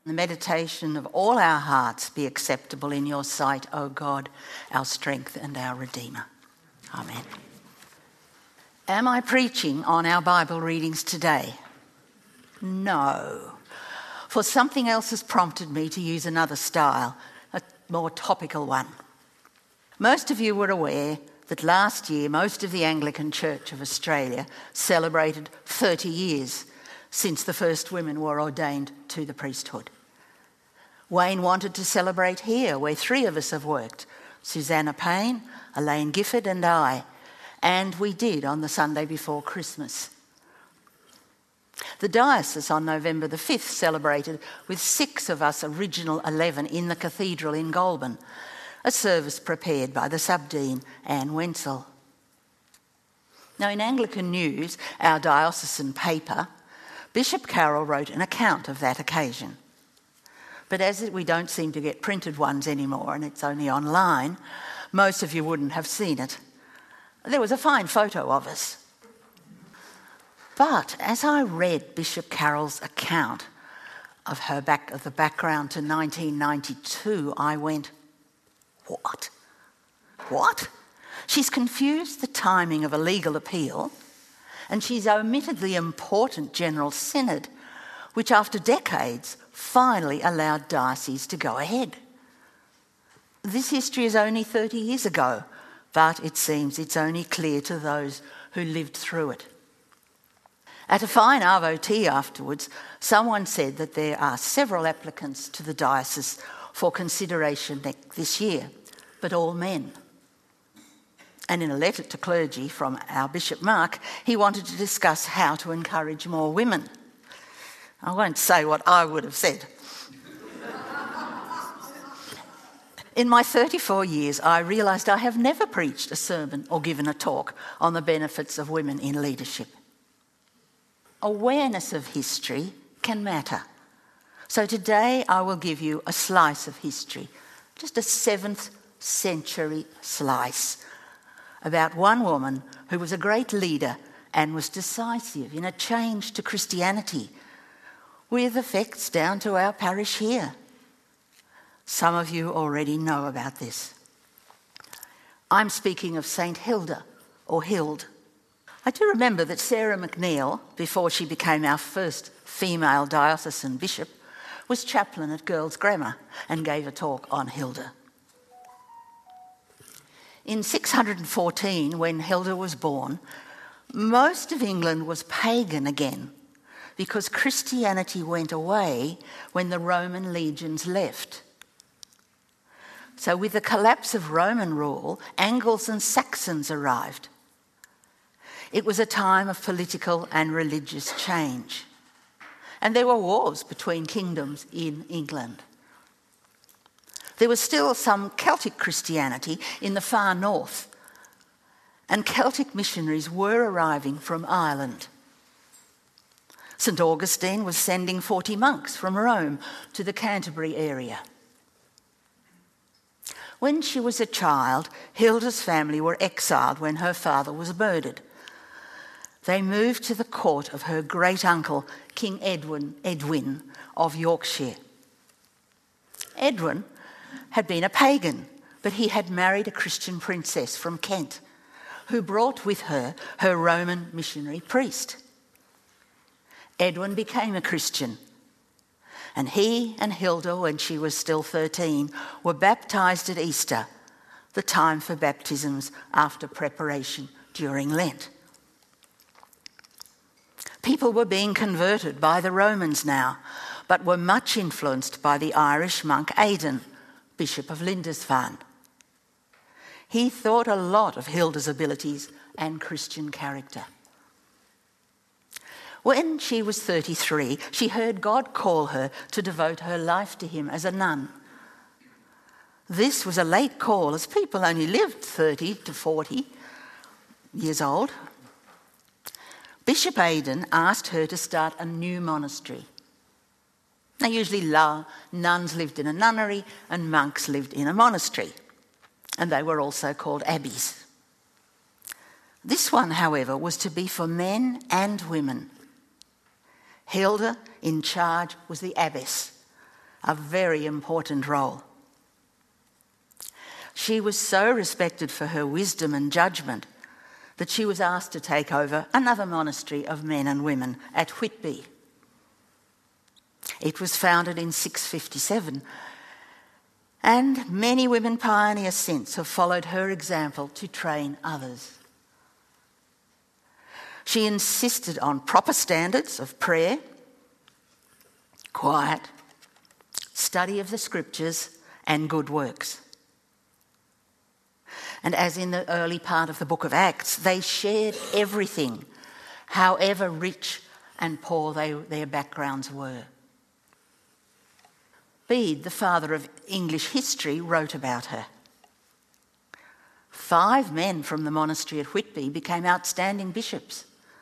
The meditation of all our hearts be acceptable in your sight, O God, our strength and our Redeemer. Amen. Am I preaching on our Bible readings today? No. For something else has prompted me to use another style, a more topical one. Most of you were aware that last year most of the Anglican Church of Australia celebrated 30 years since the first women were ordained to the priesthood. Wayne wanted to celebrate here, where three of us have worked, Susanna Payne, Elaine Gifford and I, and we did on the Sunday before Christmas. The diocese on November the 5th celebrated with 6 of us original 11 in the cathedral in Goulburn, a service prepared by the Subdean Anne Wenzel. Now in Anglican News, our diocesan paper, Bishop Carroll wrote an account of that occasion. But as we don't seem to get printed ones anymore and it's only online, most of you wouldn't have seen it. There was a fine photo of us. But as I read Bishop Carroll's account of the background to 1992, I went, what? What? She's confused the timing of a legal appeal, and she's omitted the important General Synod, which after decades finally allowed dioceses to go ahead. This history is only 30 years ago, but it seems it's only clear to those who lived through it. At a fine Arvo tea afterwards, someone said that there are several applicants to the diocese for consideration this year, but all men. And in a letter to clergy from our Bishop Mark, he wanted to discuss how to encourage more women. I won't say what I would have said. In my 34 years, I realised I have never preached a sermon or given a talk on the benefits of women in leadership. Awareness of history can matter. So today I will give you a slice of history, just a 7th century slice, about one woman who was a great leader and was decisive in a change to Christianity, with effects down to our parish here. Some of you already know about this. I'm speaking of St. Hilda, or Hild. I do remember that Sarah McNeill, before she became our first female diocesan bishop, was chaplain at Girls' Grammar and gave a talk on Hilda. In 614, when Hilda was born, most of England was pagan again because Christianity went away when the Roman legions left. So with the collapse of Roman rule, Angles and Saxons arrived. It was a time of political and religious change. And there were wars between kingdoms in England. There was still some Celtic Christianity in the far north, and Celtic missionaries were arriving from Ireland. St. Augustine was sending 40 monks from Rome to the Canterbury area. When she was a child, Hilda's family were exiled when her father was murdered. They moved to the court of her great-uncle, King Edwin of Yorkshire. Edwin had been a pagan, but he had married a Christian princess from Kent, who brought with her her Roman missionary priest. Edwin became a Christian, and he and Hilda, when she was still 13, were baptised at Easter, the time for baptisms after preparation during Lent. People were being converted by the Romans now, but were much influenced by the Irish monk Aidan, Bishop of Lindisfarne. He thought a lot of Hilda's abilities and Christian character. When she was 33, she heard God call her to devote her life to him as a nun. This was a late call, as people only lived 30 to 40 years old. Bishop Aidan asked her to start a new monastery. Now, usually nuns lived in a nunnery and monks lived in a monastery, and they were also called abbeys. This one, however, was to be for men and women. Hilda, in charge, was the abbess, a very important role. She was so respected for her wisdom and judgment that she was asked to take over another monastery of men and women at Whitby. It was founded in 657, and many women pioneers since have followed her example to train others. She insisted on proper standards of prayer, quiet, study of the scriptures, and good works. And as in the early part of the book of Acts, they shared everything, however rich and poor their backgrounds were. Bede, the father of English history, wrote about her. 5 men from the monastery at Whitby became outstanding bishops.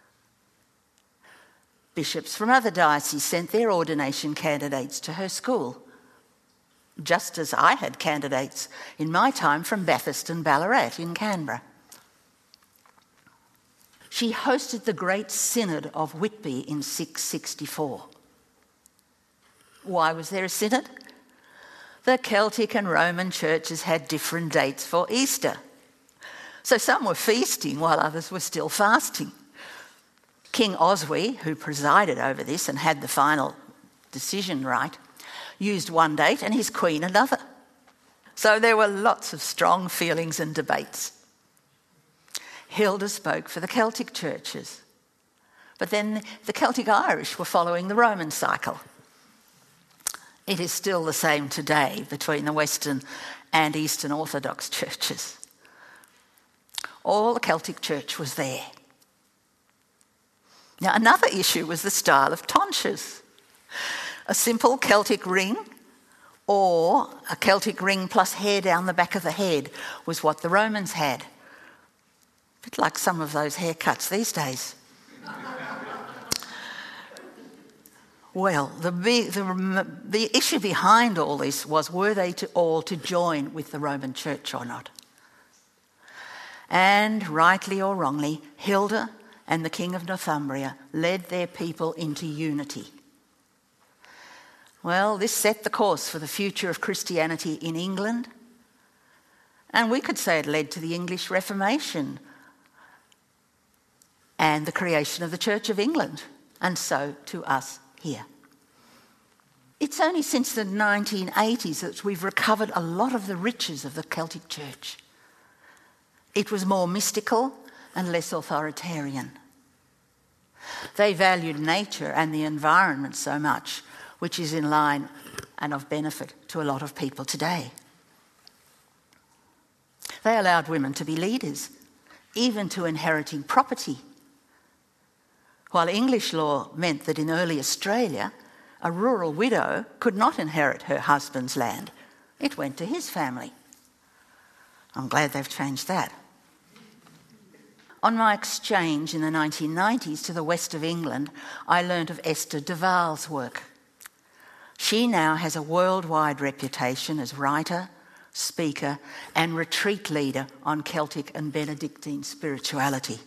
Bishops from other dioceses sent their ordination candidates to her school, just as I had candidates in my time from Bathurst and Ballarat in Canberra. She hosted the Great Synod of Whitby in 664. Why was there a synod? The Celtic and Roman churches had different dates for Easter. So some were feasting while others were still fasting. King Oswy, who presided over this and had the final decision right, used one date and his queen another. So there were lots of strong feelings and debates. Hilda spoke for the Celtic churches, but then the Celtic Irish were following the Roman cycle. It is still the same today between the Western and Eastern Orthodox churches. All the Celtic church was there. Now, another issue was the style of tonsures. A simple Celtic ring or a Celtic ring plus hair down the back of the head was what the Romans had. A bit like some of those haircuts these days. Well, the issue behind all this was, were they all to join with the Roman Church or not? And rightly or wrongly, Hilda and the King of Northumbria led their people into unity. Well, this set the course for the future of Christianity in England, and we could say it led to the English Reformation and the creation of the Church of England, and so to us here. It's only since the 1980s that we've recovered a lot of the riches of the Celtic Church. It was more mystical and less authoritarian. They valued nature and the environment so much, which is in line and of benefit to a lot of people today. They allowed women to be leaders, even to inheriting property. While English law meant that in early Australia, a rural widow could not inherit her husband's land. It went to his family. I'm glad they've changed that. On my exchange in the 1990s to the west of England, I learnt of Esther de Waal's work. She now has a worldwide reputation as writer, speaker, and retreat leader on Celtic and Benedictine spirituality.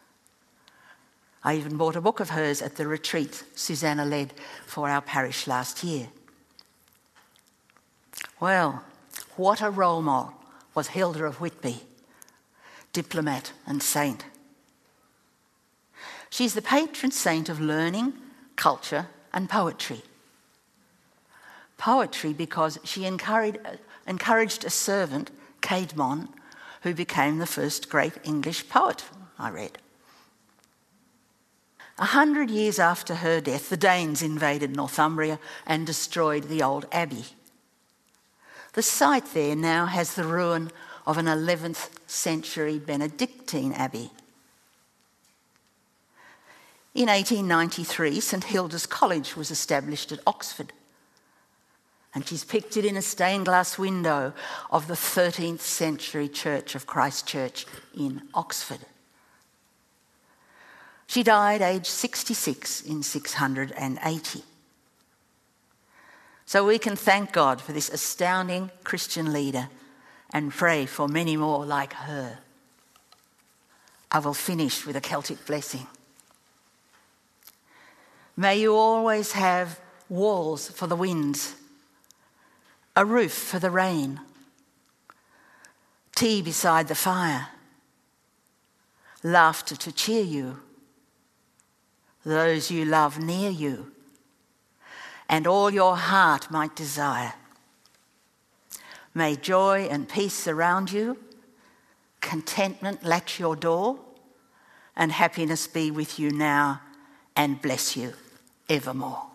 I even bought a book of hers at the retreat Susanna led for our parish last year. Well, what a role model was Hilda of Whitby, diplomat and saint. She's the patron saint of learning, culture and poetry. Poetry because she encouraged a servant, Caedmon, who became the first great English poet, I read. 100 years after her death, the Danes invaded Northumbria and destroyed the old abbey. The site there now has the ruin of an 11th century Benedictine abbey. In 1893, St Hilda's College was established at Oxford, and she's pictured in a stained glass window of the 13th century Church of Christ Church in Oxford. She died aged 66 in 680. So we can thank God for this astounding Christian leader and pray for many more like her. I will finish with a Celtic blessing. May you always have walls for the winds, a roof for the rain, tea beside the fire, laughter to cheer you, those you love near you, and all your heart might desire. May joy and peace surround you, contentment latch your door, and happiness be with you now and bless you evermore.